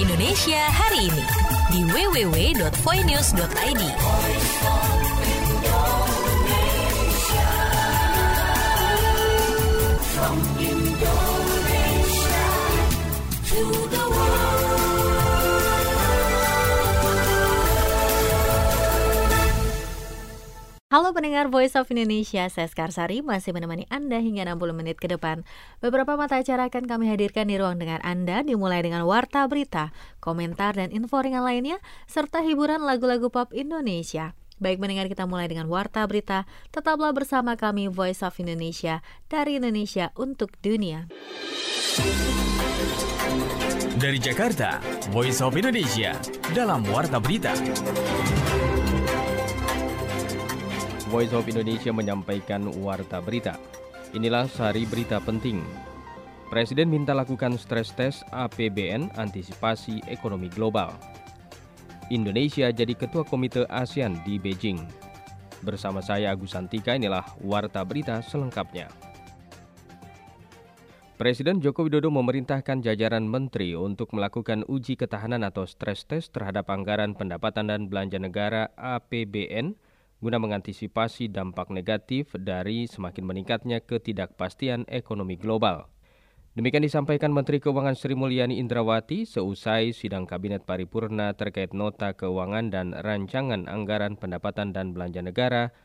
Indonesia hari ini di www.voinews.id. From Indonesia to the world. Halo pendengar Voice of Indonesia, saya Skarsari masih menemani Anda hingga 60 menit ke depan. Beberapa mata acara akan kami hadirkan di ruang dengar Anda, dimulai dengan warta berita, komentar dan info ringan lainnya, serta hiburan lagu-lagu pop Indonesia. Baik pendengar, kita mulai dengan warta berita. Tetaplah bersama kami Voice of Indonesia, dari Indonesia untuk dunia. Dari Jakarta, Voice of Indonesia dalam warta berita. Voice of Indonesia menyampaikan warta berita. Inilah sari berita penting. Presiden minta lakukan stres tes APBN antisipasi ekonomi global. Indonesia jadi ketua komite ASEAN di Beijing. Bersama saya Agus Santika, inilah warta berita selengkapnya. Presiden Joko Widodo memerintahkan jajaran menteri untuk melakukan uji ketahanan atau stres tes terhadap anggaran pendapatan dan belanja negara APBN guna mengantisipasi dampak negatif dari semakin meningkatnya ketidakpastian ekonomi global. Demikian disampaikan Menteri Keuangan Sri Mulyani Indrawati seusai sidang Kabinet Paripurna terkait Nota Keuangan dan Rancangan Anggaran Pendapatan dan Belanja Negara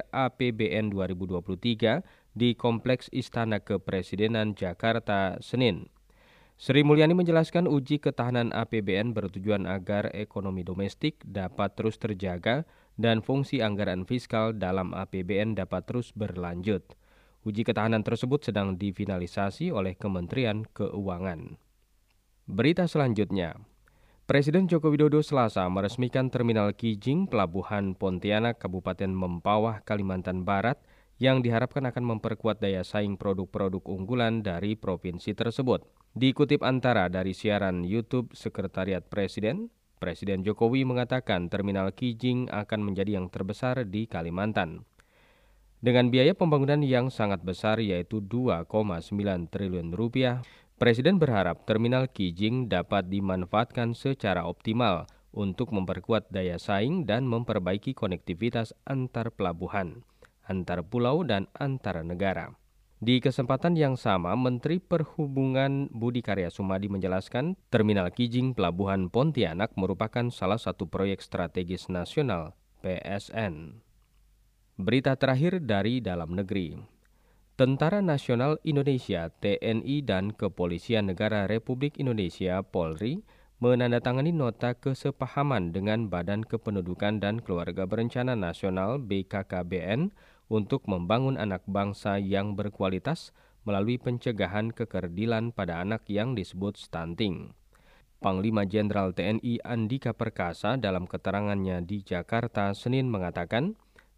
RAPBN 2023 di Kompleks Istana Kepresidenan Jakarta, Senin. Sri Mulyani menjelaskan uji ketahanan APBN bertujuan agar ekonomi domestik dapat terus terjaga dan fungsi anggaran fiskal dalam APBN dapat terus berlanjut. Uji ketahanan tersebut sedang difinalisasi oleh Kementerian Keuangan. Berita selanjutnya, Presiden Joko Widodo Selasa meresmikan Terminal Kijing Pelabuhan Pontianak Kabupaten Mempawah, Kalimantan Barat yang diharapkan akan memperkuat daya saing produk-produk unggulan dari provinsi tersebut. Dikutip antara dari siaran YouTube Sekretariat Presiden, Presiden Jokowi mengatakan Terminal Kijing akan menjadi yang terbesar di Kalimantan. Dengan biaya pembangunan yang sangat besar yaitu 2,9 triliun rupiah, Presiden berharap Terminal Kijing dapat dimanfaatkan secara optimal untuk memperkuat daya saing dan memperbaiki konektivitas antar pelabuhan, antar pulau dan antar negara. Di kesempatan yang sama, Menteri Perhubungan Budi Karya Sumadi menjelaskan Terminal Kijing Pelabuhan Pontianak merupakan salah satu proyek strategis nasional PSN. Berita terakhir dari dalam negeri. Tentara Nasional Indonesia (TNI) dan Kepolisian Negara Republik Indonesia (Polri) menandatangani nota kesepahaman dengan Badan Kependudukan dan Keluarga Berencana Nasional (BKKBN) untuk membangun anak bangsa yang berkualitas melalui pencegahan kekerdilan pada anak yang disebut stunting. Panglima Jenderal TNI Andika Perkasa dalam keterangannya di Jakarta Senin mengatakan,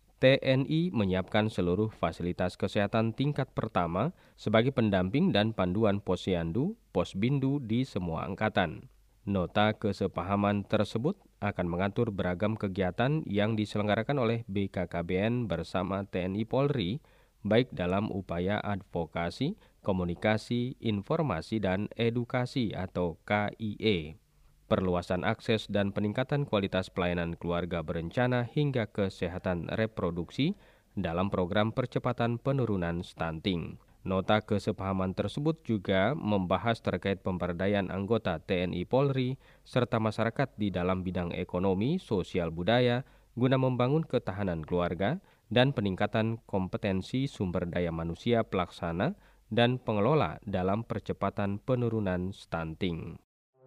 TNI menyiapkan seluruh fasilitas kesehatan tingkat pertama sebagai pendamping dan panduan Posyandu, Posbindu di semua angkatan. Nota kesepahaman tersebut akan mengatur beragam kegiatan yang diselenggarakan oleh BKKBN bersama TNI Polri, baik dalam upaya advokasi, komunikasi, informasi, dan edukasi atau KIE, perluasan akses dan peningkatan kualitas pelayanan keluarga berencana hingga kesehatan reproduksi dalam program percepatan penurunan stunting. Nota kesepahaman tersebut juga membahas terkait pemberdayaan anggota TNI Polri serta masyarakat di dalam bidang ekonomi, sosial budaya guna membangun ketahanan keluarga dan peningkatan kompetensi sumber daya manusia pelaksana dan pengelola dalam percepatan penurunan stunting.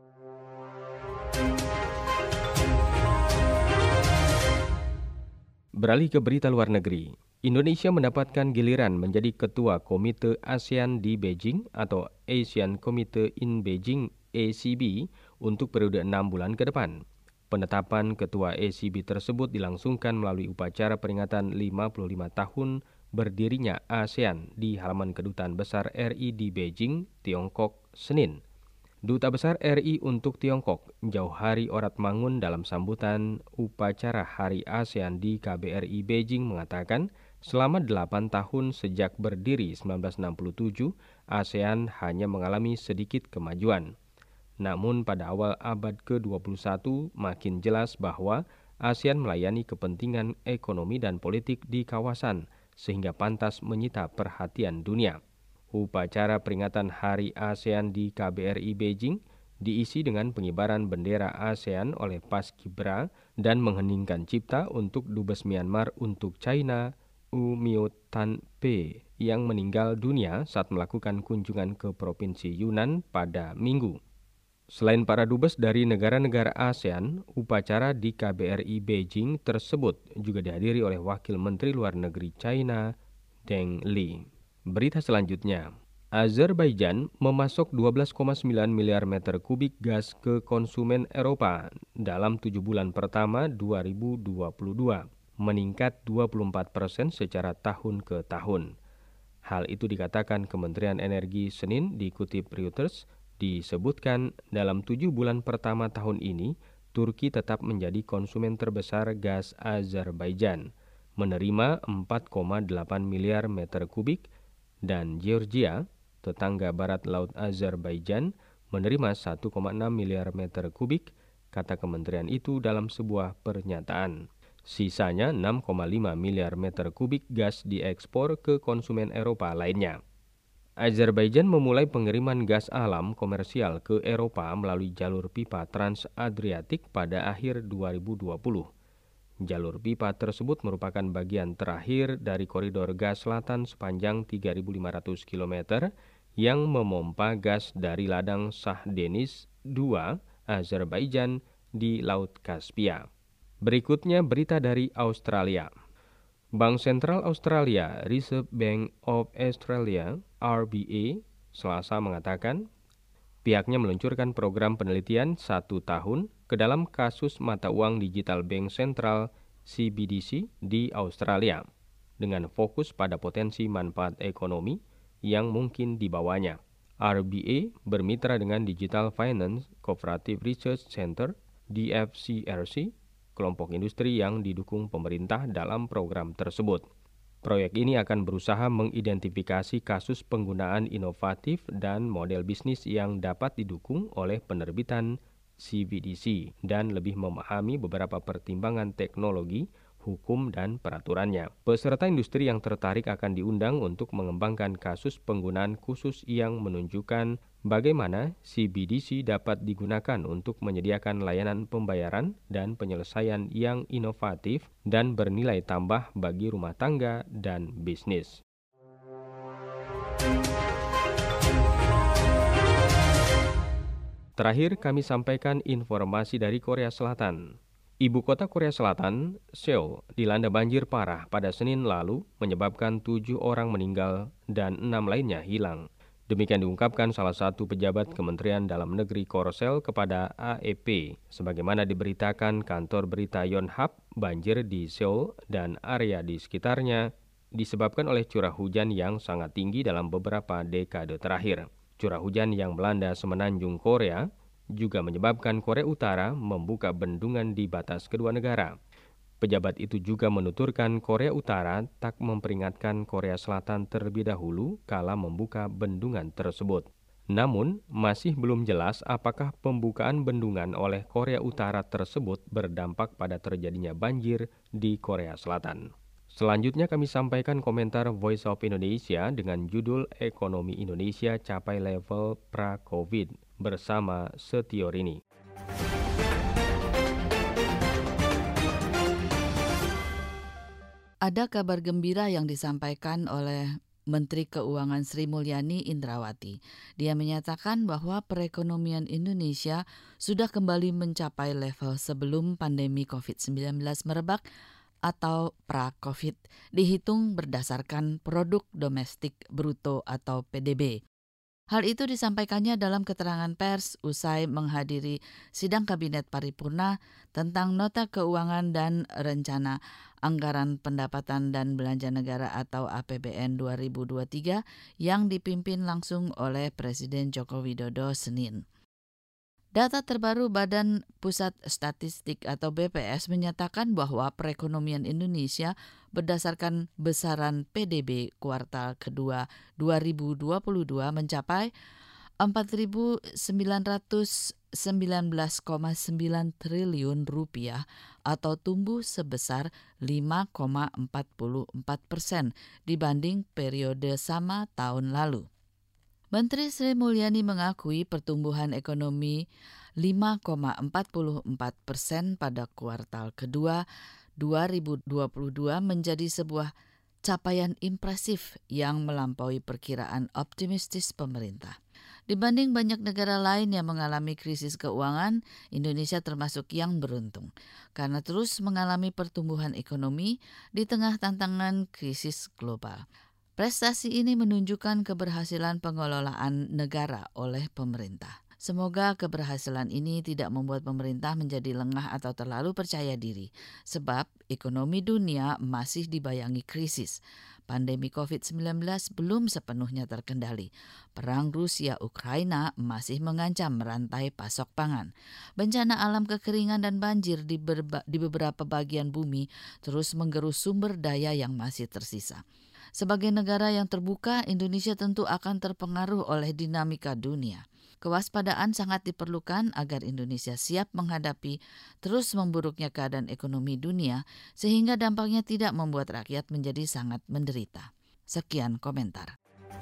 Beralih ke berita luar negeri. Indonesia mendapatkan giliran menjadi ketua Komite ASEAN di Beijing atau Asian Committee in Beijing ACB untuk periode 6 bulan ke depan. Penetapan ketua ACB tersebut dilangsungkan melalui upacara peringatan 55 tahun berdirinya ASEAN di halaman Kedutaan Besar RI di Beijing, Tiongkok, Senin. Duta Besar RI untuk Tiongkok, Jauhari Oratmangun dalam sambutan upacara Hari ASEAN di KBRI Beijing mengatakan, selama 8 tahun sejak berdiri 1967, ASEAN hanya mengalami sedikit kemajuan. Namun pada awal abad ke-21 makin jelas bahwa ASEAN melayani kepentingan ekonomi dan politik di kawasan sehingga pantas menyita perhatian dunia. Upacara peringatan Hari ASEAN di KBRI Beijing diisi dengan pengibaran bendera ASEAN oleh Paskibra dan mengheningkan cipta untuk Dubes Myanmar untuk China, U Miut Tan Pe, yang meninggal dunia saat melakukan kunjungan ke Provinsi Yunnan pada Minggu. Selain para dubes dari negara-negara ASEAN, upacara di KBRI Beijing tersebut juga dihadiri oleh Wakil Menteri Luar Negeri China, Deng Li. Berita selanjutnya. Azerbaijan memasok 12,9 miliar meter kubik gas ke konsumen Eropa dalam 7 bulan pertama 2022, meningkat 24% secara tahun ke tahun. Hal itu dikatakan Kementerian Energi Senin dikutip Reuters, disebutkan dalam 7 bulan pertama tahun ini, Turki tetap menjadi konsumen terbesar gas Azerbaijan, menerima 4,8 miliar meter kubik, dan Georgia, tetangga barat laut Azerbaijan, menerima 1,6 miliar meter kubik, kata kementerian itu dalam sebuah pernyataan. Sisanya 6,5 miliar meter kubik gas diekspor ke konsumen Eropa lainnya. Azerbaijan memulai pengiriman gas alam komersial ke Eropa melalui jalur pipa Trans-Adriatik pada akhir 2020. Jalur pipa tersebut merupakan bagian terakhir dari koridor gas selatan sepanjang 3.500 km yang memompa gas dari ladang Shah Deniz 2, Azerbaijan di Laut Kaspia. Berikutnya berita dari Australia. Bank Sentral Australia, Reserve Bank of Australia, RBA, Selasa mengatakan pihaknya meluncurkan program penelitian 1 tahun ke dalam kasus mata uang digital bank sentral CBDC di Australia dengan fokus pada potensi manfaat ekonomi yang mungkin dibawanya. RBA bermitra dengan Digital Finance Cooperative Research Center, DFCRC, kelompok industri yang didukung pemerintah dalam program tersebut. Proyek ini akan berusaha mengidentifikasi kasus penggunaan inovatif dan model bisnis yang dapat didukung oleh penerbitan CBDC dan lebih memahami beberapa pertimbangan teknologi, hukum, dan peraturannya. Peserta industri yang tertarik akan diundang untuk mengembangkan kasus penggunaan khusus yang menunjukkan bagaimana CBDC dapat digunakan untuk menyediakan layanan pembayaran dan penyelesaian yang inovatif dan bernilai tambah bagi rumah tangga dan bisnis. Terakhir, kami sampaikan informasi dari Korea Selatan. Ibu kota Korea Selatan, Seoul, dilanda banjir parah pada Senin lalu, menyebabkan 7 orang meninggal dan 6 lainnya hilang. Demikian diungkapkan salah satu pejabat Kementerian Dalam Negeri Korsel kepada AFP. Sebagaimana diberitakan kantor berita Yonhap, banjir di Seoul dan area di sekitarnya disebabkan oleh curah hujan yang sangat tinggi dalam beberapa dekade terakhir. Curah hujan yang melanda semenanjung Korea juga menyebabkan Korea Utara membuka bendungan di batas kedua negara. Pejabat itu juga menuturkan Korea Utara tak memperingatkan Korea Selatan terlebih dahulu kala membuka bendungan tersebut. Namun, masih belum jelas apakah pembukaan bendungan oleh Korea Utara tersebut berdampak pada terjadinya banjir di Korea Selatan. Selanjutnya kami sampaikan komentar Voice of Indonesia dengan judul Ekonomi Indonesia Capai Level Pra-Covid bersama Setiorini. Ada kabar gembira yang disampaikan oleh Menteri Keuangan Sri Mulyani Indrawati. Dia menyatakan bahwa perekonomian Indonesia sudah kembali mencapai level sebelum pandemi COVID-19 merebak atau pra-COVID, dihitung berdasarkan produk domestik bruto atau PDB. Hal itu disampaikannya dalam keterangan pers usai menghadiri sidang Kabinet Paripurna tentang Nota Keuangan dan Rencana Anggaran Pendapatan dan Belanja Negara atau APBN 2023 yang dipimpin langsung oleh Presiden Joko Widodo Senin. Data terbaru Badan Pusat Statistik atau BPS menyatakan bahwa perekonomian Indonesia berdasarkan besaran PDB kuartal kedua 2022 mencapai 4.919,9 triliun rupiah atau tumbuh sebesar 5,44% dibanding periode sama tahun lalu. Menteri Sri Mulyani mengakui pertumbuhan ekonomi 5,44% pada kuartal kedua 2022 menjadi sebuah capaian impresif yang melampaui perkiraan optimistis pemerintah. Dibanding banyak negara lain yang mengalami krisis keuangan, Indonesia termasuk yang beruntung karena terus mengalami pertumbuhan ekonomi di tengah tantangan krisis global. Prestasi ini menunjukkan keberhasilan pengelolaan negara oleh pemerintah. Semoga keberhasilan ini tidak membuat pemerintah menjadi lengah atau terlalu percaya diri, sebab ekonomi dunia masih dibayangi krisis. Pandemi COVID-19 belum sepenuhnya terkendali. Perang Rusia-Ukraina masih mengancam rantai pasok pangan. Bencana alam kekeringan dan banjir di beberapa bagian bumi terus menggerus sumber daya yang masih tersisa. Sebagai negara yang terbuka, Indonesia tentu akan terpengaruh oleh dinamika dunia. Kewaspadaan sangat diperlukan agar Indonesia siap menghadapi terus memburuknya keadaan ekonomi dunia sehingga dampaknya tidak membuat rakyat menjadi sangat menderita. Sekian komentar.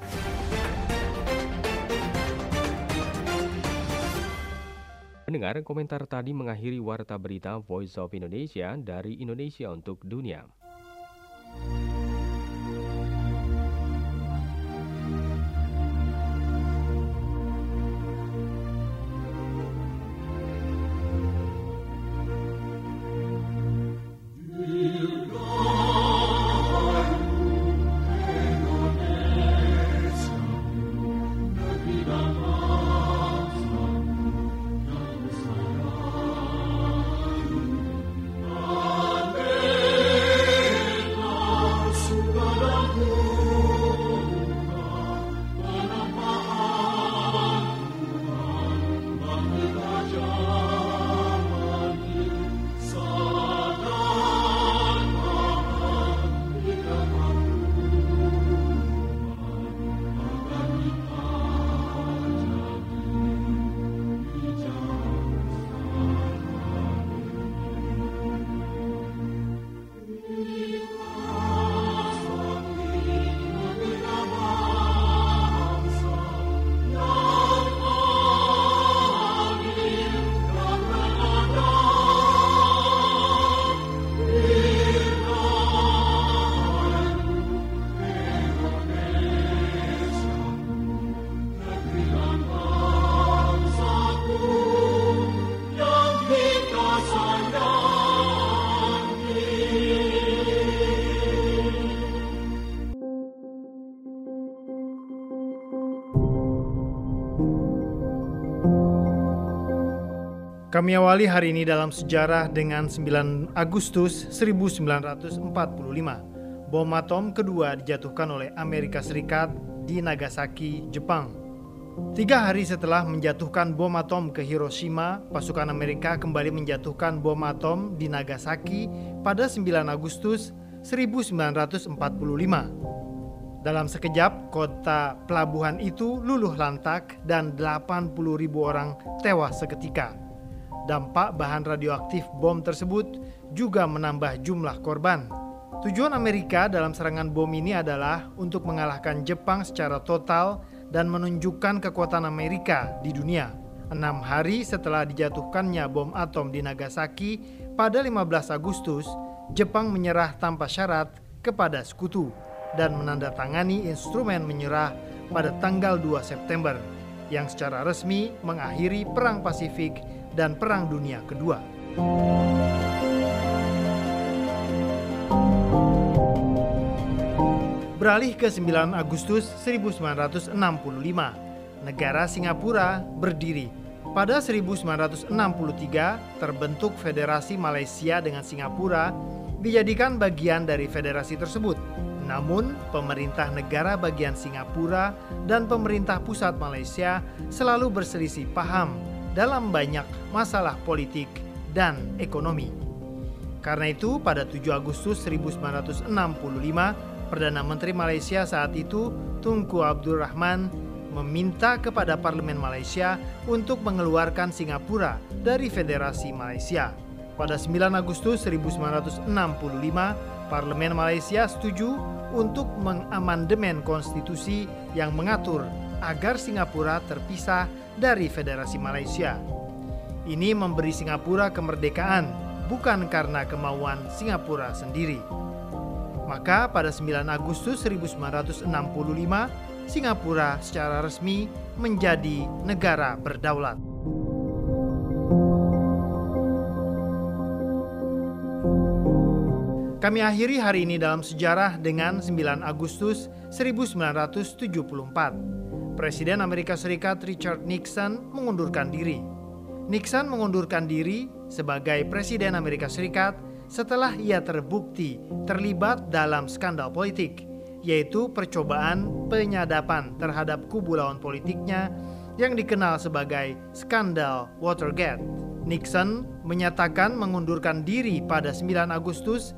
Pendengar, komentar tadi mengakhiri Warta Berita Voice of Indonesia dari Indonesia untuk Dunia. Kami awali hari ini dalam sejarah dengan 9 Agustus 1945. Bom atom kedua dijatuhkan oleh Amerika Serikat di Nagasaki, Jepang. 3 hari setelah menjatuhkan bom atom ke Hiroshima, pasukan Amerika kembali menjatuhkan bom atom di Nagasaki pada 9 Agustus 1945. Dalam sekejap, kota pelabuhan itu luluh lantak dan 80.000 orang tewas seketika. Dampak bahan radioaktif bom tersebut juga menambah jumlah korban. Tujuan Amerika dalam serangan bom ini adalah untuk mengalahkan Jepang secara total dan menunjukkan kekuatan Amerika di dunia. 6 hari setelah dijatuhkannya bom atom di Nagasaki pada 15 Agustus, Jepang menyerah tanpa syarat kepada sekutu dan menandatangani instrumen menyerah pada tanggal 2 September yang secara resmi mengakhiri Perang Pasifik dan Perang Dunia Kedua. Beralih ke 9 Agustus 1965, negara Singapura berdiri. Pada 1963, terbentuk Federasi Malaysia dengan Singapura dijadikan bagian dari federasi tersebut. Namun, pemerintah negara bagian Singapura dan pemerintah pusat Malaysia selalu berselisih paham dalam banyak masalah politik dan ekonomi. Karena itu, pada 7 Agustus 1965, Perdana Menteri Malaysia saat itu, Tunku Abdul Rahman, meminta kepada Parlemen Malaysia untuk mengeluarkan Singapura dari Federasi Malaysia. Pada 9 Agustus 1965, Parlemen Malaysia setuju untuk mengamandemen konstitusi yang mengatur agar Singapura terpisah dari Federasi Malaysia. Ini memberi Singapura kemerdekaan, bukan karena kemauan Singapura sendiri. Maka pada 9 Agustus 1965, Singapura secara resmi menjadi negara berdaulat. Kami akhiri hari ini dalam sejarah dengan 9 Agustus 1974. Presiden Amerika Serikat Richard Nixon mengundurkan diri. Nixon mengundurkan diri sebagai Presiden Amerika Serikat setelah ia terbukti terlibat dalam skandal politik, yaitu percobaan penyadapan terhadap kubu lawan politiknya yang dikenal sebagai skandal Watergate. Nixon menyatakan mengundurkan diri pada 9 Agustus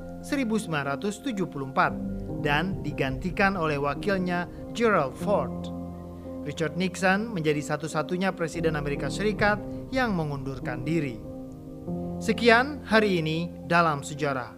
1974 dan digantikan oleh wakilnya Gerald Ford. Richard Nixon menjadi satu-satunya Presiden Amerika Serikat yang mengundurkan diri. Sekian hari ini dalam sejarah.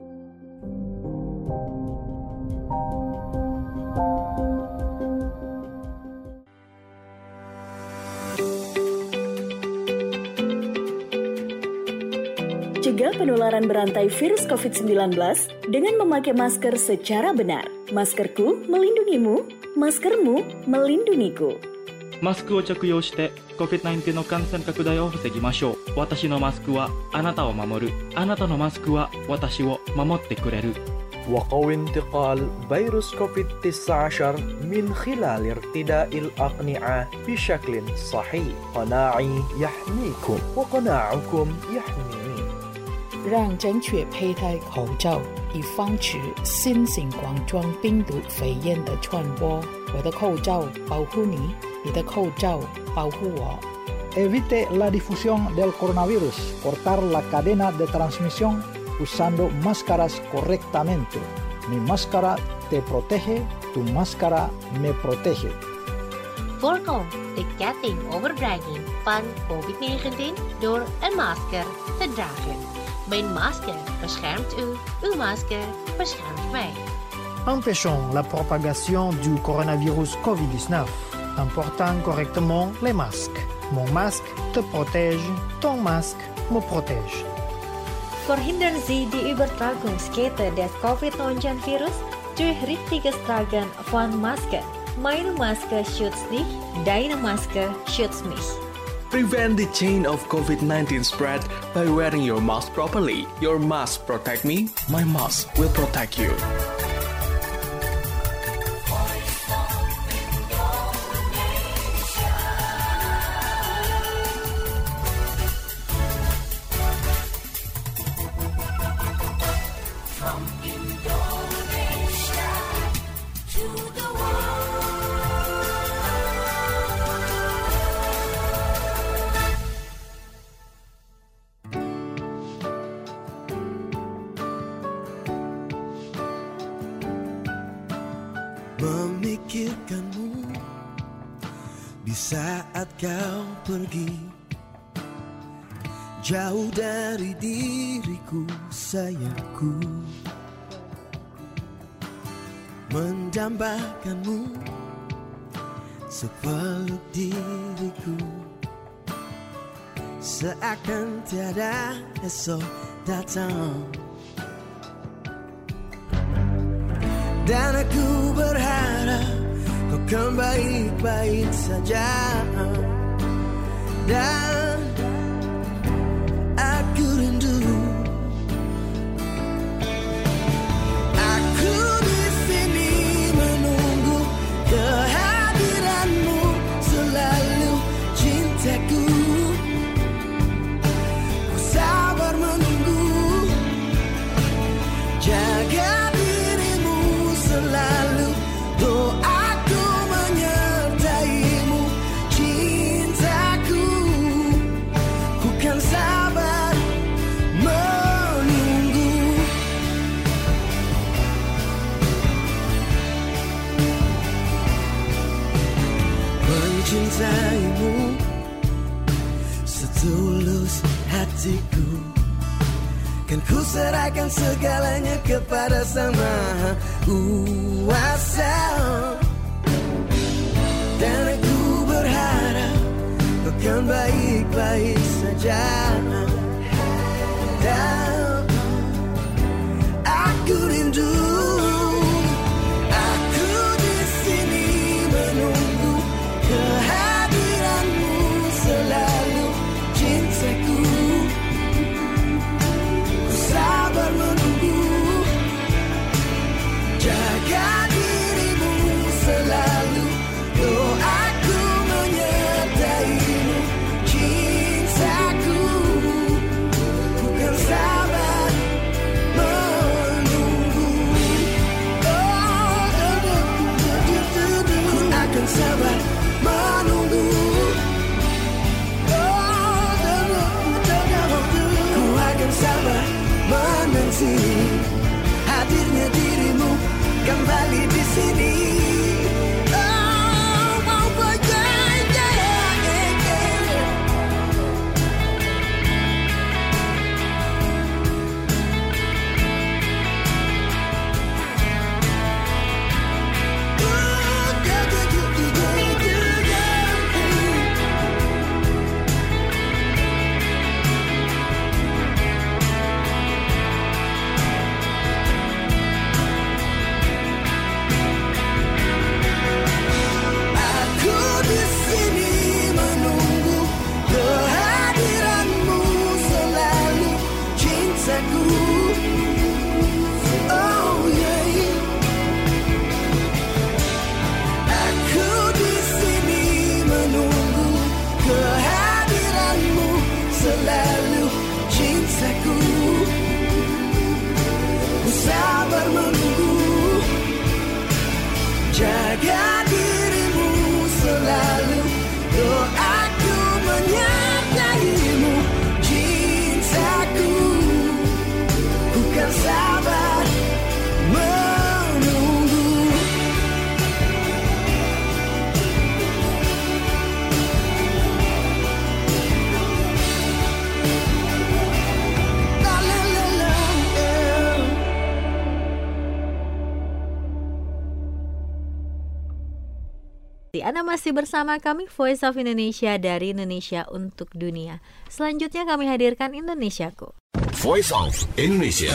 Cegah penularan berantai virus COVID-19 dengan memakai masker secara benar. Maskerku melindungimu, maskermu melindungiku. マスクを着用して COVID-19 の感染拡大を防ぎましょう。私のマスクはあなたを守る。あなたのマスクは私を守ってくれる。 وقوي انتقال فيروس كوفيد-19 من خلال ارتداء الأقنعة بشكل صحيح. قناعي يحميكم وقناعكم يحميني. 让正确佩戴口罩，以防止新型冠状病毒肺炎的传播。我的口罩保护你，你的口罩保护我。 Evite la difusión del coronavirus. Cortar la cadena de transmisión usando máscaras correctamente. Mi máscara te protege, tu máscara me protege. Voorkom de ketting overdraging van COVID-19 door een masker te dragen. Mijn masker beschermt u, uw masker beschermt mij. Empêchons la propagation du coronavirus COVID-19 en portant correctement les masques. Mon masque te protège, ton masque me protège. Verhindern Sie die Übertragungskette des Covid-19-Virus durch richtiges Tragen von Masken. Meine Maske schützt dich, deine Maske schützt mich. Prevent the chain of COVID-19 spread by wearing your mask properly. Your mask protect me, my mask will protect you. Memikirkanmu di saat kau pergi, jauh dari diriku sayangku, mendambakanmu sepeluk diriku, seakan tiada esok datang. Dan aku berharap kau kan baik-baik saja. Dan aku rindu, aku di sini menunggu kehadiranmu selalu, cintaku. Ku sabar menunggu, jaga selalu, doaku menyertaimu, cintaku. hatiku, kan ku serahkan segalanya kepada Sang Maha Kuasa. Dan aku berharap kau kan baik-baik saja. Dan aku rindu, aku di sini menunggu kehadiranmu selalu, cintaku. Ku sabar menunggu, jaga dirimu selalu, doaku menyertaimu, cintaku. Ku kan sabar menunggu, ku akan sabar menunggu, ku akan sabar menanti hadirnya dirimu kembali di sini. Jaga dirimu selalu, doaku menyertaimu, cintaku. Ku kan sabar menunggu. La la la la, yeah. Anda masih bersama kami Voice of Indonesia dari Indonesia untuk Dunia. Selanjutnya kami hadirkan Indonesiaku. Voice of Indonesia.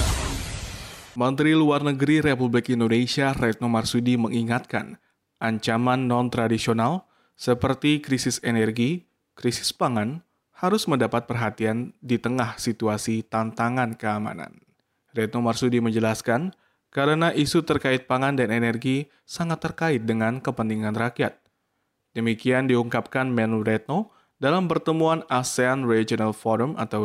Menteri Luar Negeri Republik Indonesia Retno Marsudi mengingatkan ancaman non-tradisional seperti krisis energi, krisis pangan harus mendapat perhatian di tengah situasi tantangan keamanan. Retno Marsudi menjelaskan karena isu terkait pangan dan energi sangat terkait dengan kepentingan rakyat. Demikian diungkapkan Menlu Retno dalam pertemuan ASEAN Regional Forum atau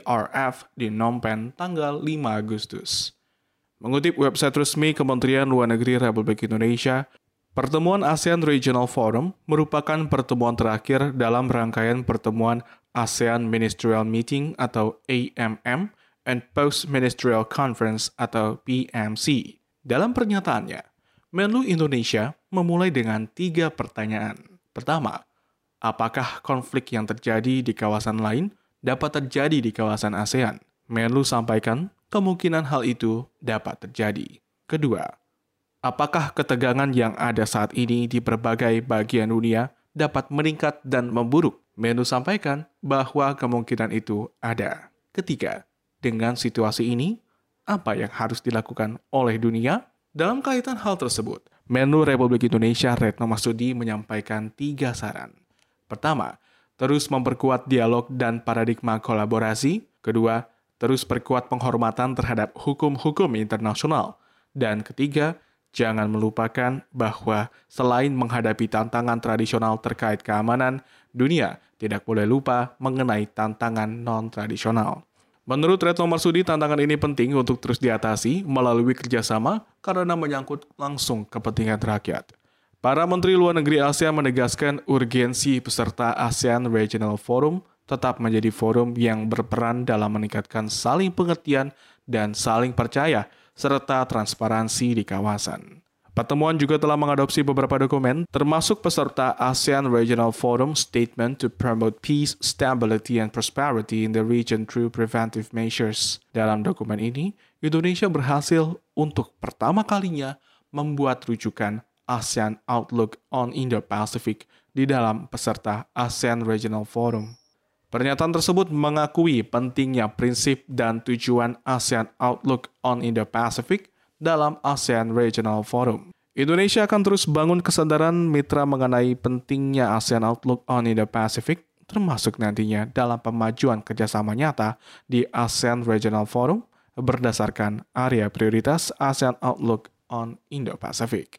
ARF di Phnom Penh tanggal 5 Agustus. Mengutip website resmi Kementerian Luar Negeri Republik Indonesia, pertemuan ASEAN Regional Forum merupakan pertemuan terakhir dalam rangkaian pertemuan ASEAN Ministerial Meeting atau AMM and Post-Ministerial Conference atau PMC. Dalam pernyataannya, Menlu Indonesia memulai dengan 3 pertanyaan. Pertama, apakah konflik yang terjadi di kawasan lain dapat terjadi di kawasan ASEAN? Menlu sampaikan kemungkinan hal itu dapat terjadi. Kedua, apakah ketegangan yang ada saat ini di berbagai bagian dunia dapat meningkat dan memburuk? Menlu sampaikan bahwa kemungkinan itu ada. Ketiga, dengan situasi ini, apa yang harus dilakukan oleh dunia? Dalam kaitan hal tersebut, Menlu Republik Indonesia Retno Marsudi menyampaikan 3 saran. Pertama, terus memperkuat dialog dan paradigma kolaborasi. Kedua, terus perkuat penghormatan terhadap hukum-hukum internasional. Dan ketiga, jangan melupakan bahwa selain menghadapi tantangan tradisional terkait keamanan, dunia tidak boleh lupa mengenai tantangan non-tradisional. Menurut Retno Marsudi, tantangan ini penting untuk terus diatasi melalui kerjasama karena menyangkut langsung kepentingan rakyat. Para Menteri Luar Negeri ASEAN menegaskan urgensi peserta ASEAN Regional Forum tetap menjadi forum yang berperan dalam meningkatkan saling pengertian dan saling percaya serta transparansi di kawasan. Pertemuan juga telah mengadopsi beberapa dokumen, termasuk peserta ASEAN Regional Forum Statement to Promote Peace, Stability, and Prosperity in the Region Through Preventive Measures. Dalam dokumen ini, Indonesia berhasil untuk pertama kalinya membuat rujukan ASEAN Outlook on Indo-Pacific di dalam peserta ASEAN Regional Forum. Pernyataan tersebut mengakui pentingnya prinsip dan tujuan ASEAN Outlook on Indo-Pacific dalam ASEAN Regional Forum. Indonesia akan terus bangun kesadaran mitra mengenai pentingnya ASEAN Outlook on Indo-Pacific, termasuk nantinya dalam pemajuan kerjasama nyata di ASEAN Regional Forum berdasarkan area prioritas ASEAN Outlook on Indo-Pacific.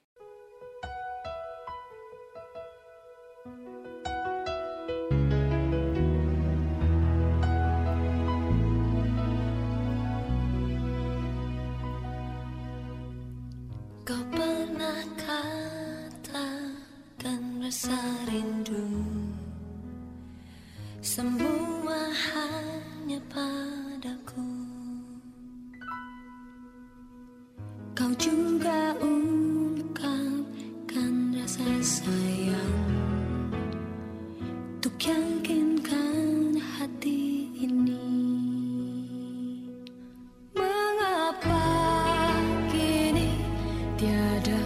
Kau pernah katakan rasa rindu, semua hanya padaku. Kau juga ungkapkan rasa sayang untuk yakinkan hati ini. Mengapa kini tiada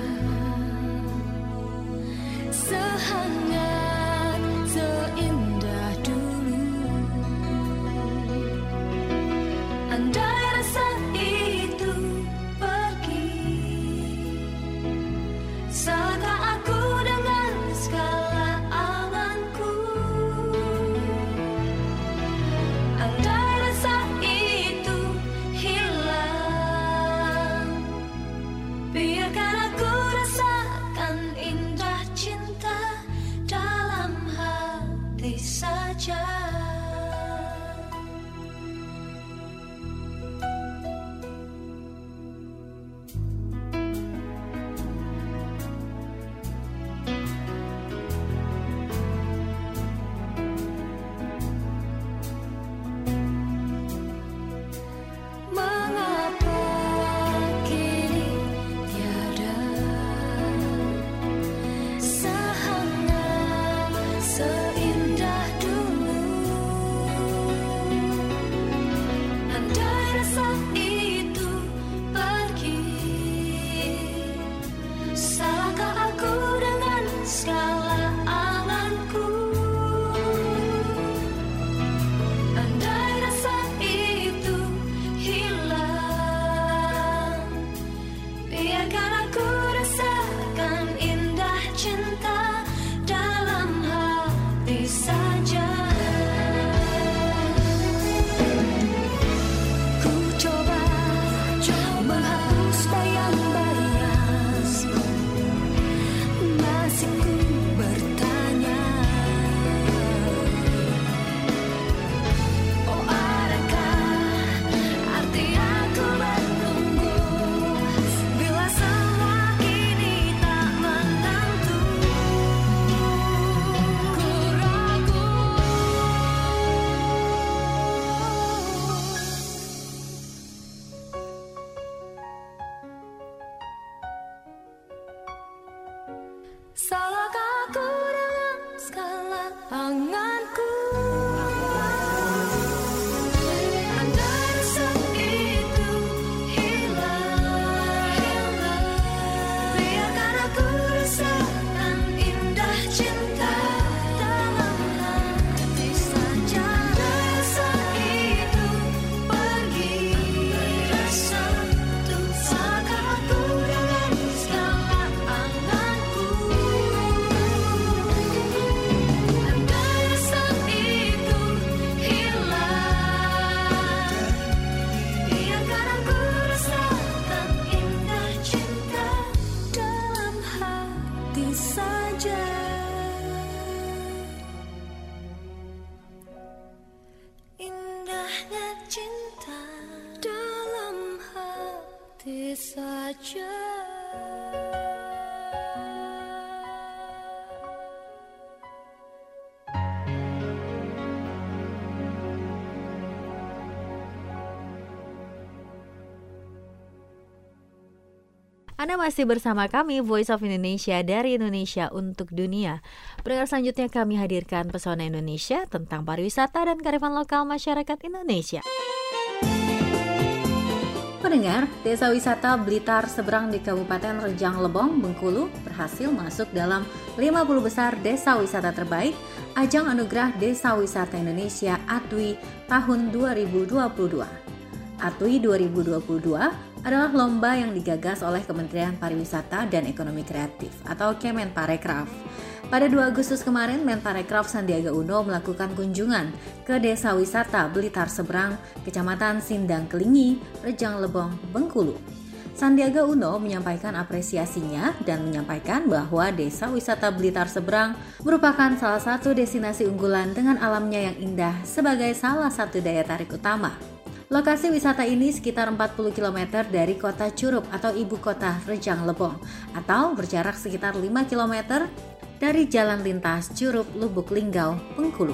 sehangat seindah dulu? Andai rasa itu pergi, salahkah aku dengan segala anganku? Andai rasa itu hilang, biarkan aku rasakan indah cinta dalam hati saja. Mengapa kini tiada sehangat seindah dulu? Andai rasa itu pergi, salahkah aku dengan segala anganku? Andai rasa itu hilang, biarkan aku rasakan indah cinta dalam hati saja. Ku coba menghapus bayang-bayang, masih ku bertanya, oh adakah arti aku menunggu bila semua kini tak menentu? Ku ragu. Salahkah aku dengan segala anganku? Andai rasa itu hilang, biarkan aku rasakan indah cinta dalam hati saja. Andai rasa itu pergi, rasa itu salahkah aku dengan segala anganku? Andai rasa itu hilang, biarkan aku rasakan indah cinta dalam hati saja. Indahnya cinta dalam hati saja. Anda masih bersama kami, Voice of Indonesia dari Indonesia untuk Dunia. Pendengar selanjutnya kami hadirkan Pesona Indonesia tentang pariwisata dan kearifan lokal masyarakat Indonesia. Pendengar, Desa Wisata Blitar Seberang di Kabupaten Rejang Lebong, Bengkulu berhasil masuk dalam 50 besar desa wisata terbaik Ajang Anugerah Desa Wisata Indonesia ATWI tahun 2022. ATWI 2022 adalah lomba yang digagas oleh Kementerian Pariwisata dan Ekonomi Kreatif atau Kemenparekraf. Pada 2 Agustus kemarin, Menparekraf Sandiaga Uno melakukan kunjungan ke Desa Wisata Blitar Seberang, Kecamatan Sindang Kelingi, Rejang Lebong, Bengkulu. Sandiaga Uno menyampaikan apresiasinya dan menyampaikan bahwa Desa Wisata Blitar Seberang merupakan salah satu destinasi unggulan dengan alamnya yang indah sebagai salah satu daya tarik utama. Lokasi wisata ini sekitar 40 km dari kota Curup atau ibu kota Rejang Lebong atau berjarak sekitar 5 km dari jalan lintas Curup Lubuk Linggau, Bengkulu.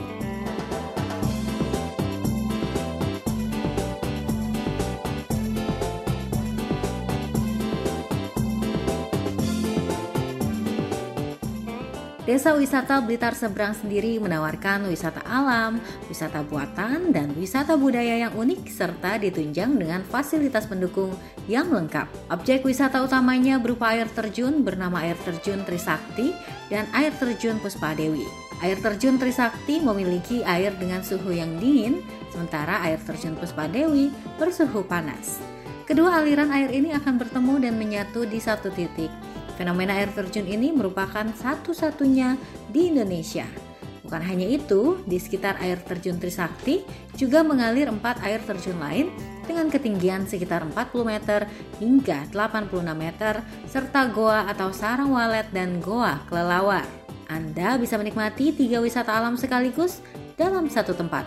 Desa Wisata Blitar Seberang sendiri menawarkan wisata alam, wisata buatan, dan wisata budaya yang unik serta ditunjang dengan fasilitas pendukung yang lengkap. Objek wisata utamanya berupa air terjun bernama Air Terjun Trisakti dan Air Terjun Puspadewi. Air Terjun Trisakti memiliki air dengan suhu yang dingin, sementara Air Terjun Puspadewi bersuhu panas. Kedua aliran air ini akan bertemu dan menyatu di satu titik. Fenomena air terjun ini merupakan satu-satunya di Indonesia. Bukan hanya itu, di sekitar air terjun Trisakti juga mengalir 4 air terjun lain dengan ketinggian sekitar 40 meter hingga 86 meter, serta goa atau sarang walet dan goa kelelawar. Anda bisa menikmati 3 wisata alam sekaligus dalam satu tempat.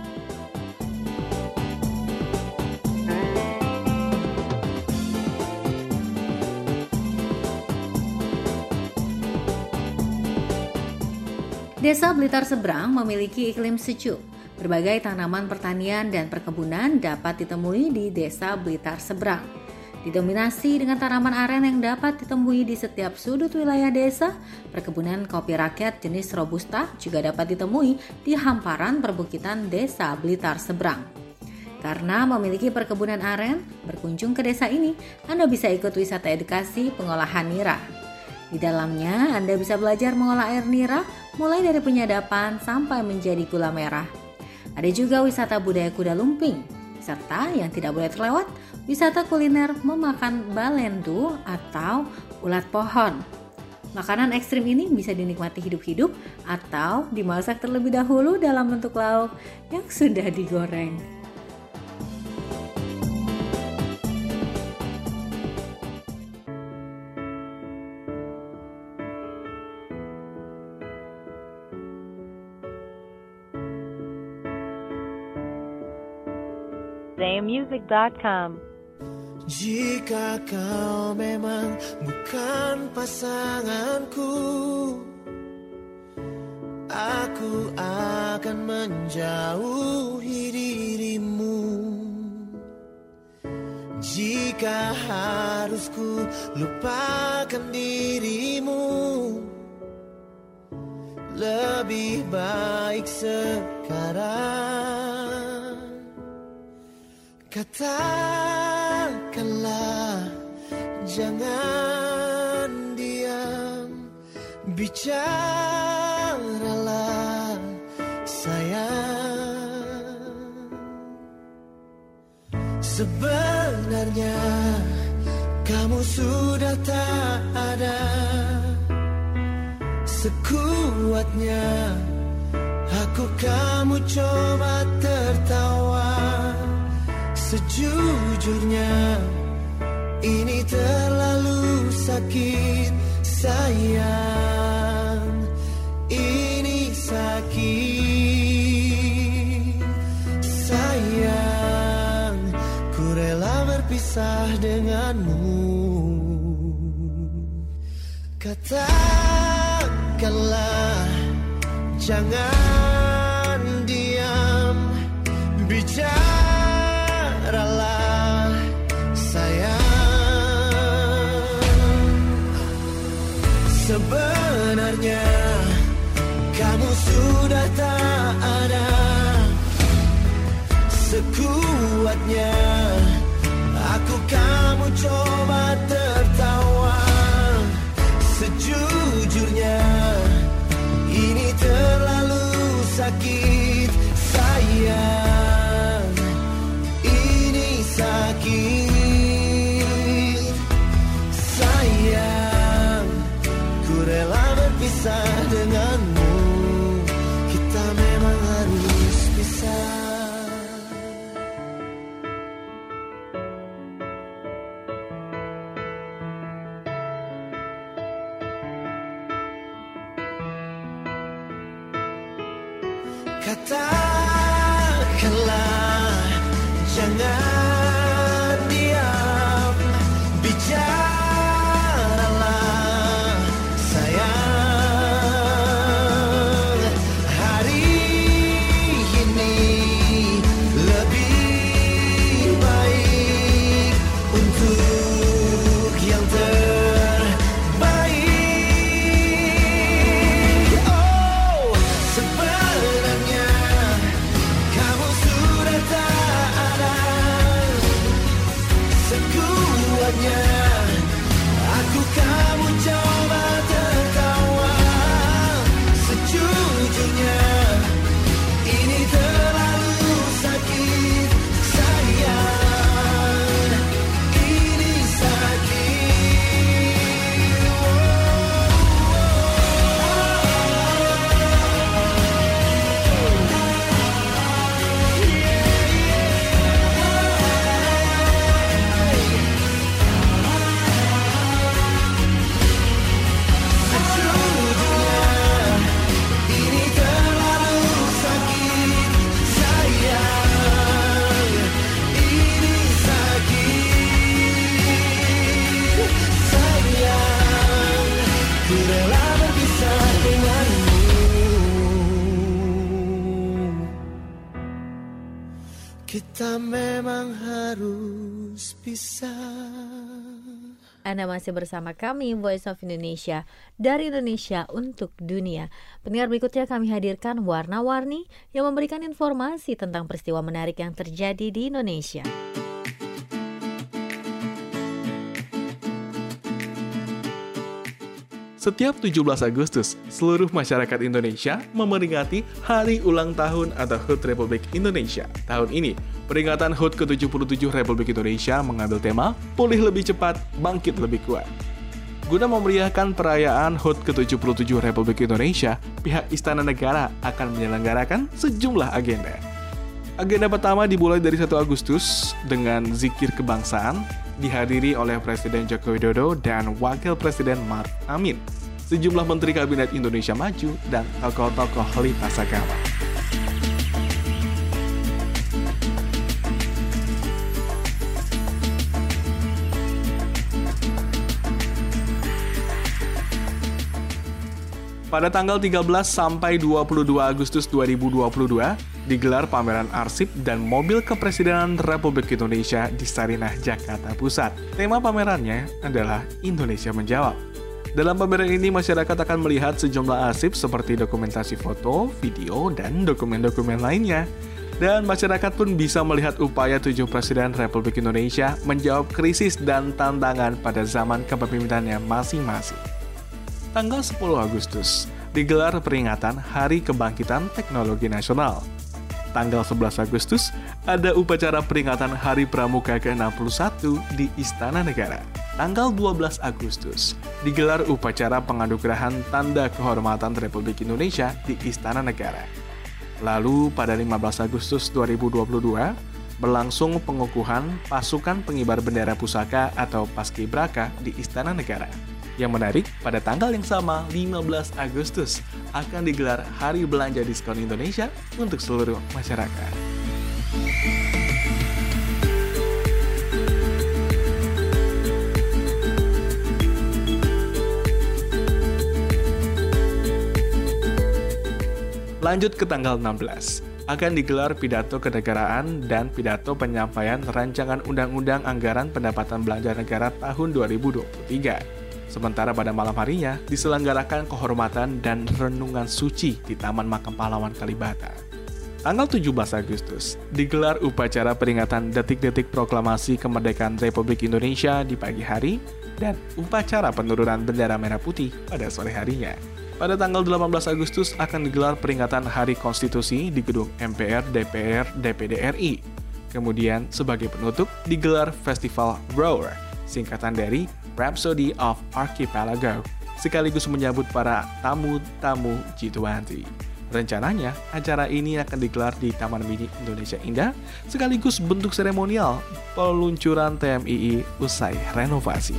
Desa Blitar Seberang memiliki iklim sejuk. Berbagai tanaman pertanian dan perkebunan dapat ditemui di Desa Blitar Seberang. Didominasi dengan tanaman aren yang dapat ditemui di setiap sudut wilayah desa, perkebunan kopi rakyat jenis Robusta juga dapat ditemui di hamparan perbukitan Desa Blitar Seberang. Karena memiliki perkebunan aren, berkunjung ke desa ini, Anda bisa ikut wisata edukasi pengolahan nira. Di dalamnya, Anda bisa belajar mengolah air nira, mulai dari penyadapan sampai menjadi gula merah. Ada juga wisata budaya kuda lumping, serta yang tidak boleh terlewat, wisata kuliner memakan balendu atau ulat pohon. Makanan ekstrim ini bisa dinikmati hidup-hidup atau dimasak terlebih dahulu dalam bentuk lauk yang sudah digoreng. zayamusic.com. Jika kau memang bukan pasanganku, aku akan menjauhi dirimu. Jika harus ku lupakan dirimu, lebih baik sekarang. Katakanlah, jangan diam, bicaralah sayang. Sebenarnya kamu sudah tak ada, sekuatnya aku kamu coba tertawa. Sejujurnya ini terlalu sakit sayang, ini sakit sayang, ku rela berpisah denganmu. Katakanlah, jangan diam, bicaralah sayang. Sebenarnya kamu sudah tak ada. Sekuatnya aku kamu coba tertawa. Sejujurnya ini terlalu sakit sayang. Ini sakit sayang. Ku rela berpisah denganmu. Kita memang harus pisah. Katakanlah, jangan diam, bicaralah sayang. Hari ini lebih baik untuk yang terbaik. Oh, sebenarnya kamu sudah tak ada. Sekuatnya aku kamu coba tertawa. Sejujurnya ini terlalu sakit sayang. Ini sakit. Ini terlalu sakit sayang. Ini sakit sayang. Ku rela berpisah denganmu. Kita memang harus pisah. Anda masih bersama kami, Voice of Indonesia, dari Indonesia untuk dunia. Pendengar, berikutnya kami hadirkan Warna-Warni yang memberikan informasi tentang peristiwa menarik yang terjadi di Indonesia. Setiap 17 Agustus, seluruh masyarakat Indonesia memperingati Hari Ulang Tahun atau HUT Republik Indonesia. Tahun ini, peringatan HUT ke-77 Republik Indonesia mengambil tema Pulih Lebih Cepat, Bangkit Lebih Kuat. Guna memeriahkan perayaan HUT ke-77 Republik Indonesia, pihak Istana Negara akan menyelenggarakan sejumlah agenda. Agenda pertama dimulai dari 1 Agustus dengan zikir kebangsaan, dihadiri oleh Presiden Joko Widodo dan Wakil Presiden Maruf Amin, sejumlah Menteri Kabinet Indonesia Maju, dan tokoh-tokoh lintas agama. Pada tanggal 13 sampai 22 Agustus 2022, digelar pameran arsip dan mobil kepresidenan Republik Indonesia di Sarinah, Jakarta Pusat. Tema pamerannya adalah Indonesia Menjawab. Dalam pameran ini, masyarakat akan melihat sejumlah arsip seperti dokumentasi foto, video, dan dokumen-dokumen lainnya. Dan masyarakat pun bisa melihat upaya 7 Presiden Republik Indonesia menjawab krisis dan tantangan pada zaman kepemimpinannya masing-masing. Tanggal 10 Agustus, digelar peringatan Hari Kebangkitan Teknologi Nasional. Tanggal 11 Agustus, ada upacara peringatan Hari Pramuka ke-61 di Istana Negara. Tanggal 12 Agustus, digelar upacara penganugerahan Tanda Kehormatan Republik Indonesia di Istana Negara. Lalu pada 15 Agustus 2022, berlangsung pengukuhan Pasukan Pengibar Bendera Pusaka atau Paskibraka di Istana Negara. Yang menarik, pada tanggal yang sama, 15 Agustus, akan digelar Hari Belanja Diskon Indonesia untuk seluruh masyarakat. Lanjut ke tanggal 16, akan digelar pidato kenegaraan dan pidato penyampaian rancangan Undang-Undang Anggaran Pendapatan Belanja Negara tahun 2023. Sementara pada malam harinya diselenggarakan kehormatan dan renungan suci di Taman Makam Pahlawan Kalibata. Tanggal 17 Agustus digelar upacara peringatan detik-detik proklamasi kemerdekaan Republik Indonesia di pagi hari dan upacara penurunan bendera merah putih pada sore harinya. Pada tanggal 18 Agustus akan digelar peringatan Hari Konstitusi di gedung MPR, DPR, DPD RI. Kemudian sebagai penutup digelar Festival Roar, singkatan dari Rhapsody of Archipelago, sekaligus menyambut para tamu-tamu G20. Rencananya, acara ini akan digelar di Taman Mini Indonesia Indah, sekaligus bentuk seremonial peluncuran TMII usai renovasi.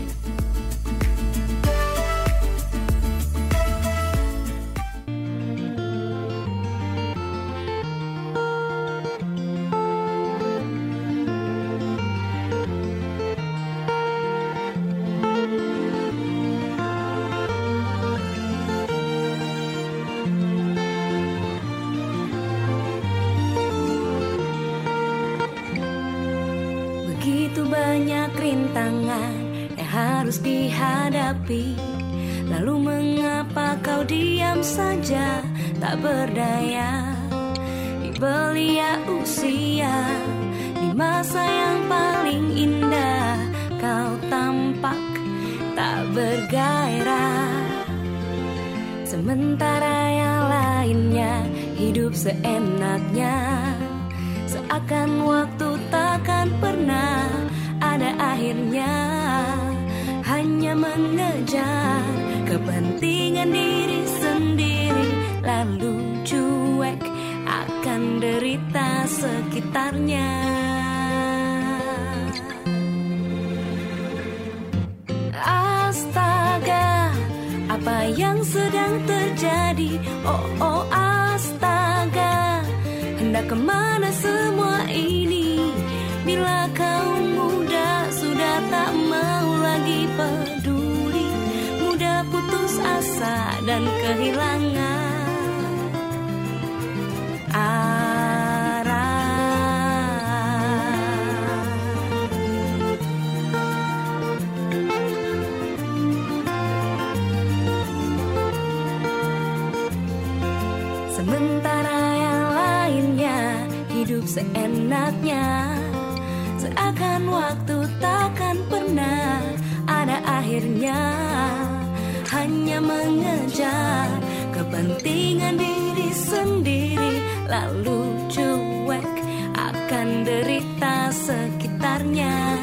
Begitu banyak rintangan yang harus dihadapi. Lalu mengapa kau diam saja, tak berdaya? Di belia usia, di masa yang paling indah, kau tampak tak bergairah. Sementara yang lainnya hidup seenaknya, seakan waktu takkan pernah ada akhirnya. Hanya mengejar kepentingan diri sendiri, lalu cuek akan derita sekitarnya. Astaga, apa yang sedang terjadi? Oh astaga, hendak kemana semua ini? Bila kaum muda sudah tak mau lagi peduli, mudah putus asa dan kehilangan arah. Sementara yang lainnya hidup seenaknya, seakan waktu takkan pernah ada akhirnya. Hanya mengejar kepentingan diri sendiri, lalu cuek akan derita sekitarnya.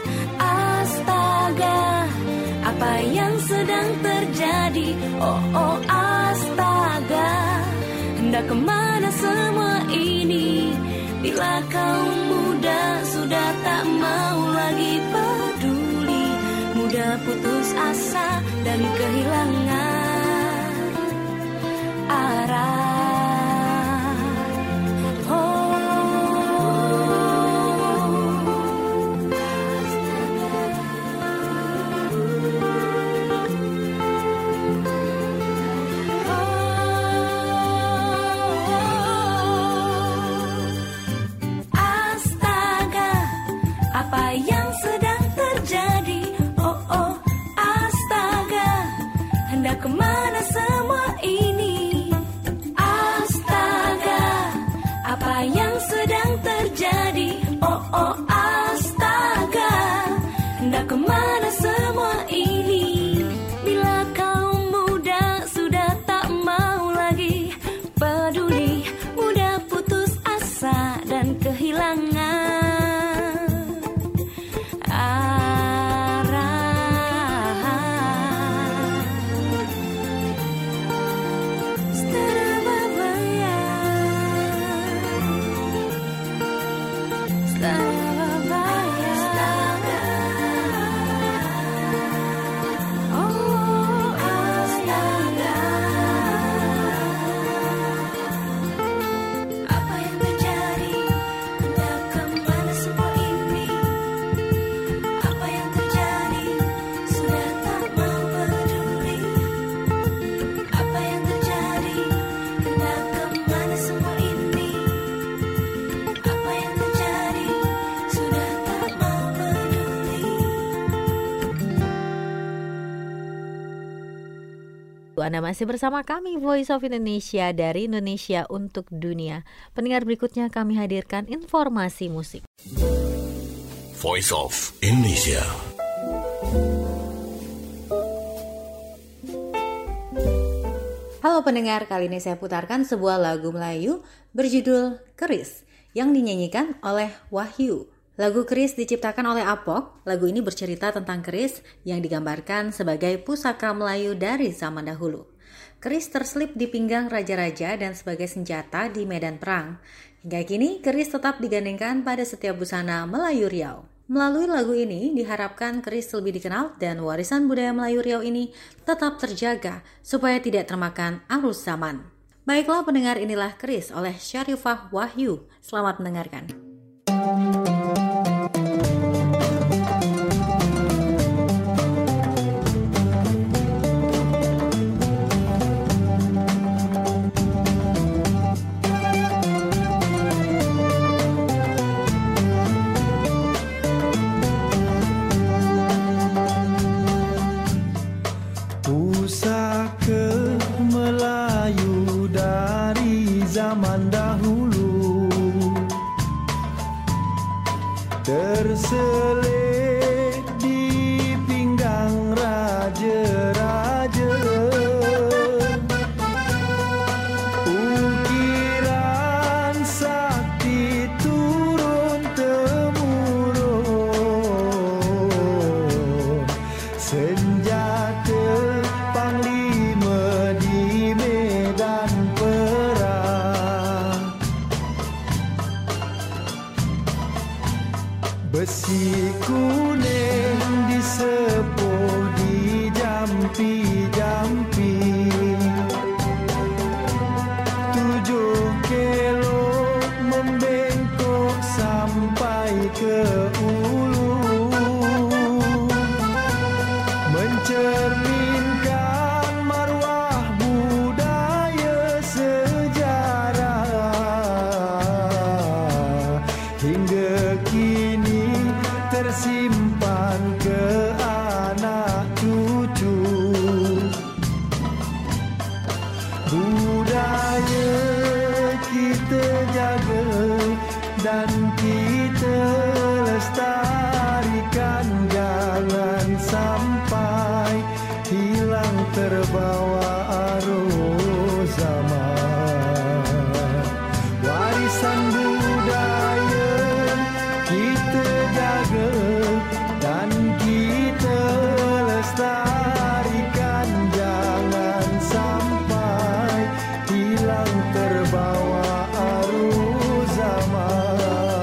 Astaga, apa yang sedang terjadi? Oh astaga, hendak kemana semua ini? Bila kaum muda sudah tak mau lagi peduli, mudah putus asa dan kehilangan arah. Kemana semua ini? Astaga, apa yang sedang terjadi? Oh astaga, hendak kemana semua ini? Bila kaum muda sudah tak mau lagi peduli, mudah putus asa dan kehilangan Anda masih bersama kami Voice of Indonesia dari Indonesia untuk Dunia. Pendengar, berikutnya kami hadirkan informasi musik. Voice of Indonesia. Halo pendengar, kali ini saya putarkan sebuah lagu Melayu berjudul Keris yang dinyanyikan oleh Wahyu. Lagu Keris diciptakan oleh Apok. Lagu ini bercerita tentang keris yang digambarkan sebagai pusaka Melayu dari zaman dahulu. Keris terselip di pinggang raja-raja dan sebagai senjata di medan perang. Hingga kini, keris tetap digandengkan pada setiap busana Melayu Riau. Melalui lagu ini, diharapkan keris lebih dikenal dan warisan budaya Melayu Riau ini tetap terjaga supaya tidak termakan arus zaman. Baiklah pendengar, inilah Keris oleh Syarifah Wahyu. Selamat mendengarkan. Pusaka Melayu dari zaman dahulu terselip di pinggang raja-raja. Ukiran sakti turun-temurun, senjata panglima di medan perang. Besi kuning disepuh di jampi-jampi, 7 kilo membengkok sampai ke ulu, mencerminkan marwah budaya sejarah. Hingga kini tersimpan ke anak cucu. Budaya kita jaga dan kita lestarikan, jangan sampai hilang terbawa arus zaman. Warisan budaya kita jaga dan kita lestarikan, jangan sampai hilang terbawa arus zaman.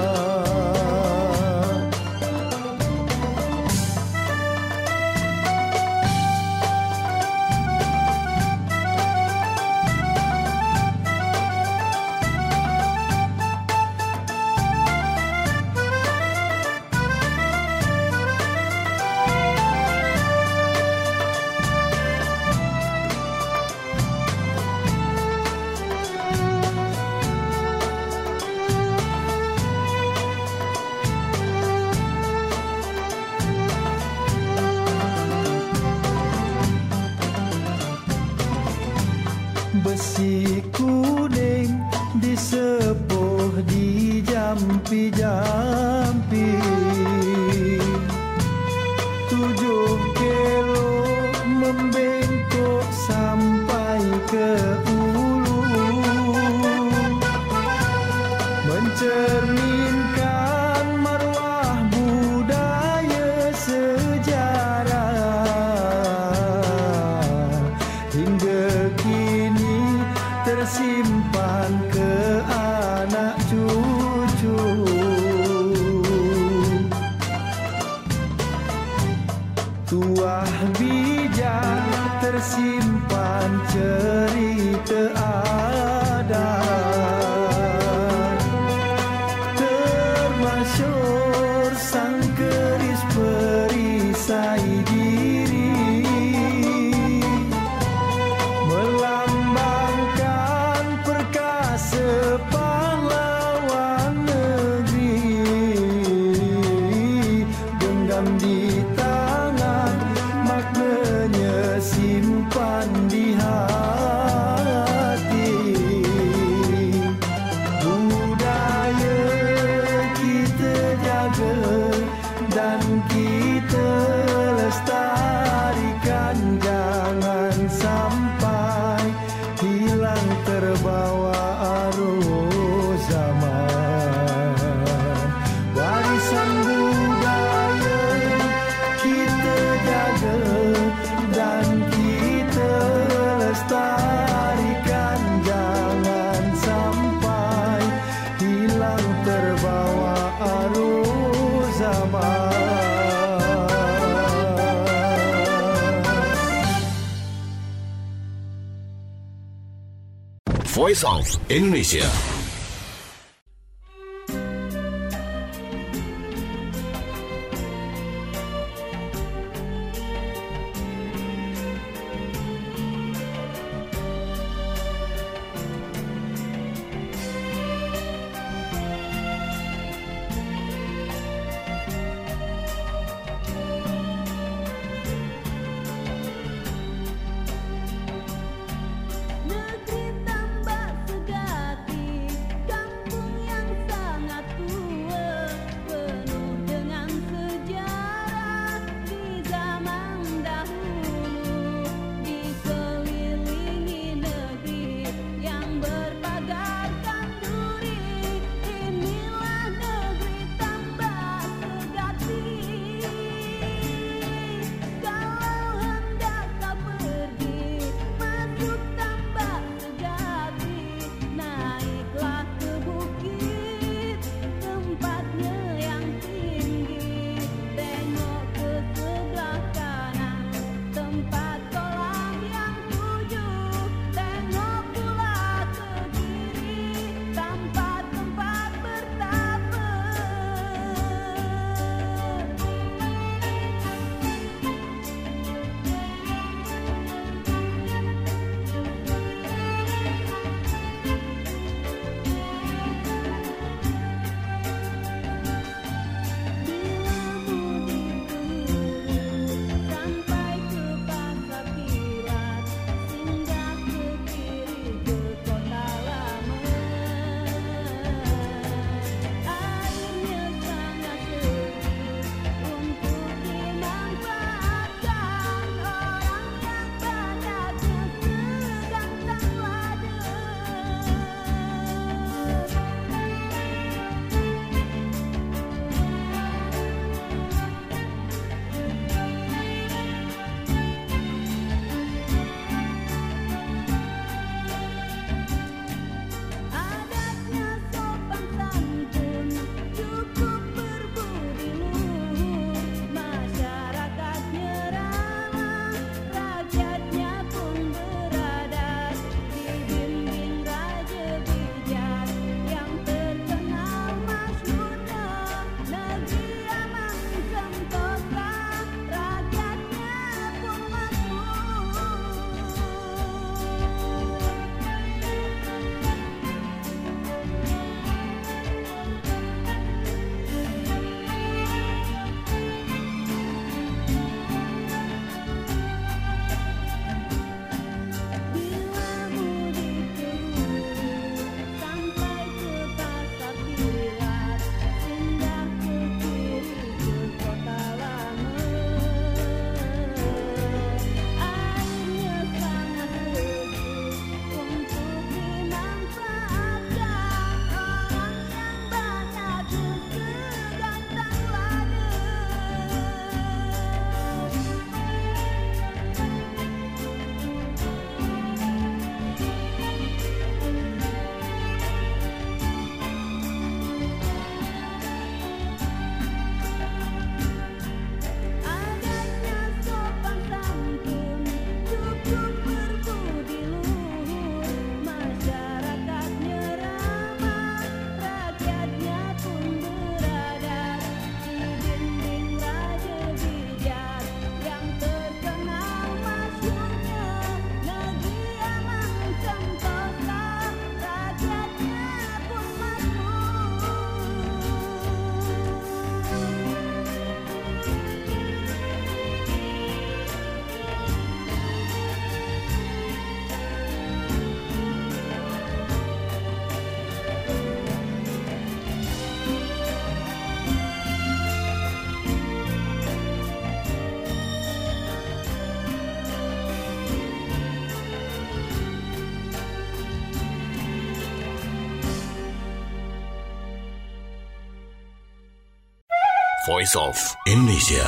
Besi kuning disepuh di jampi-jampi, 7 kilo membengkok sampai ke ulu, mencerminkan marwah budaya sejarah. Hingga kini tersimpan ke anak cucu. Tuah bijak tersimpan cerita adat, termasyur sang keris perisai diri, melambangkan perkasa pahlawan negeri. Genggam di tangan, maknanya simpan di hati. jaga dan kita lestarikan, jangan sampai hilang terbawa arus zaman. Warisan budaya kita jaga dan kita lestarikan, jangan sampai hilang terbawa arus zaman. Voice of Indonesia. Negeri tambak segati Voice of Indonesia.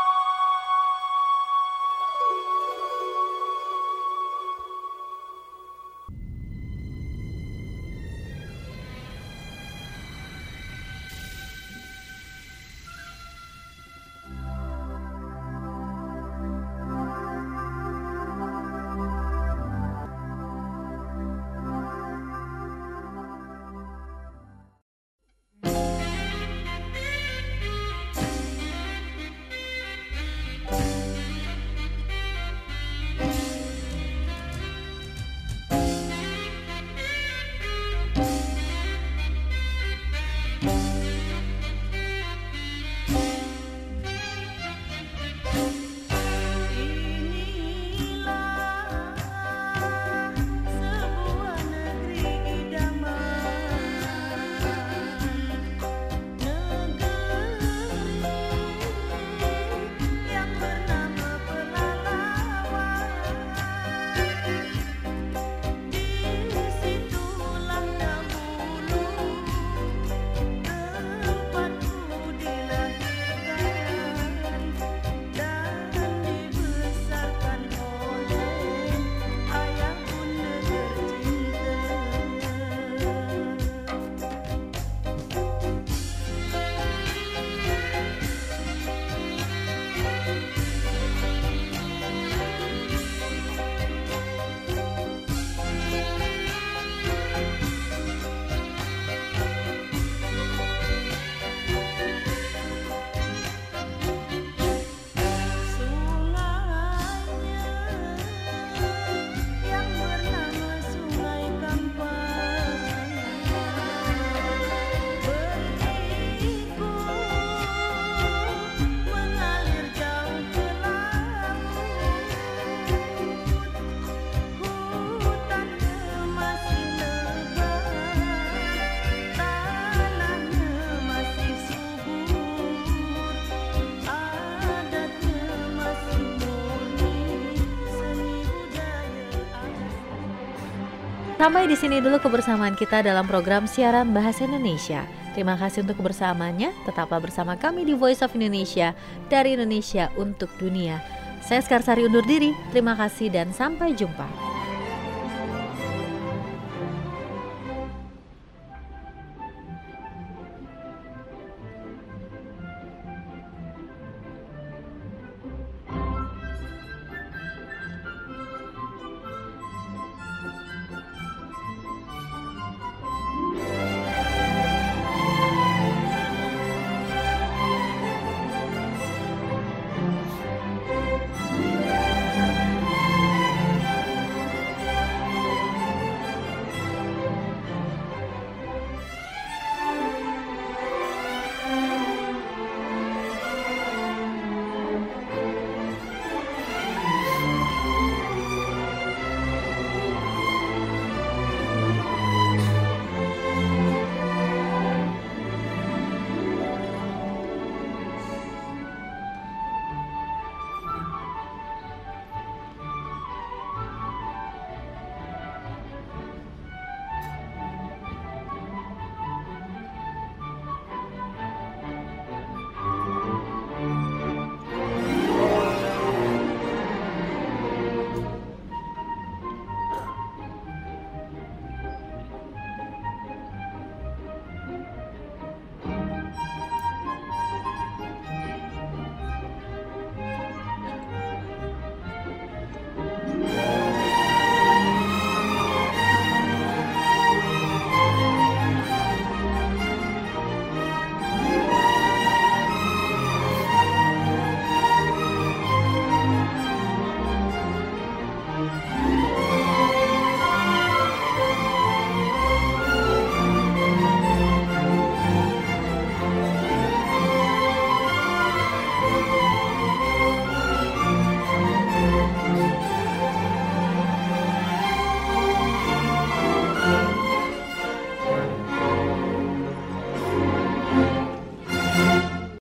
Sampai di sini dulu kebersamaan kita dalam program siaran Bahasa Indonesia. Terima kasih untuk kebersamaannya. Tetaplah bersama kami di Voice of Indonesia, dari Indonesia untuk dunia. Saya Skarsari undur diri. Terima kasih dan sampai jumpa.